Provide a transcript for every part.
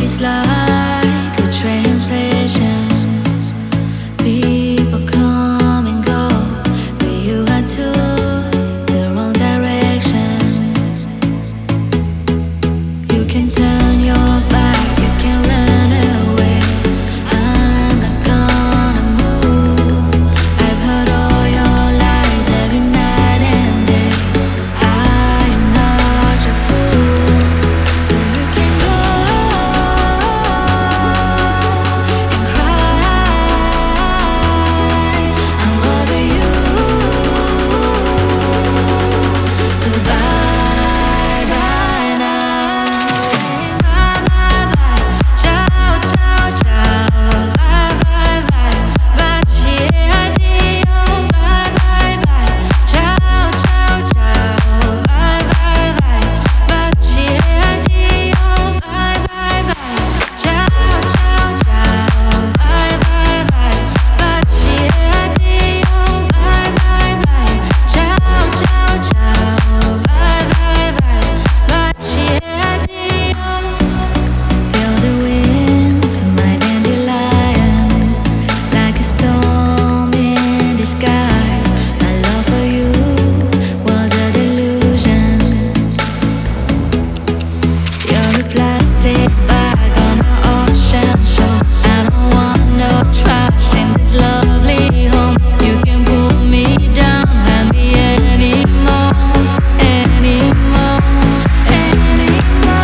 is like a translation. People come and go, but you had took the wrong direction. You can turn your back, you can run away. I'm not gonna move. I've heard all your lies every night and day. I am not your fool, so you can go and cry. I'm over you, so bye bye now. Bye bye bye, ciao ciao ciao. Bye bye bye, baci e addio. Bye bye bye, ciao ciao ciao. Bye bye bye, baci e addio. Bye bye bye, ciao ciao ciao. Bye bye bye, baci e addio. Bye bye bye, ciao ciao ciao. Bye bye bye, baci e addio. Feel the wind to my dandelion, like a storm in disguise. My love for you was a delusion. You're a plastic bag on the ocean shore. I don't want no trash in this lovely home. You can pull me down, hurt me anymore, anymore, anymore.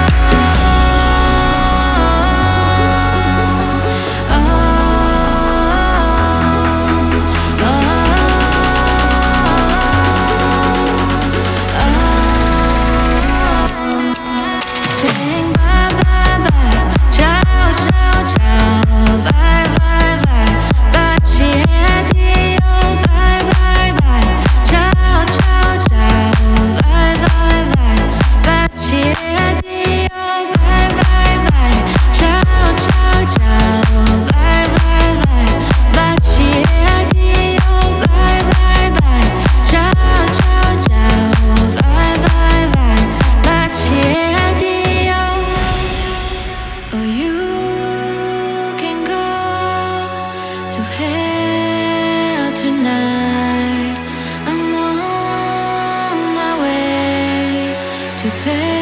Saying bye bye bye, ciao ciao ciao. Bye bye bye, baci e addio. Bye bye bye, ciao ciao ciao. Bye bye bye, baci e addio. Bye bye bye, ciao ciao ciao. Bye bye bye, baci e addio. Bye bye bye, ciao ciao ciao. Bye bye bye, baci e addio. Oh, you can go to hell tonight. I'm on my way to pay.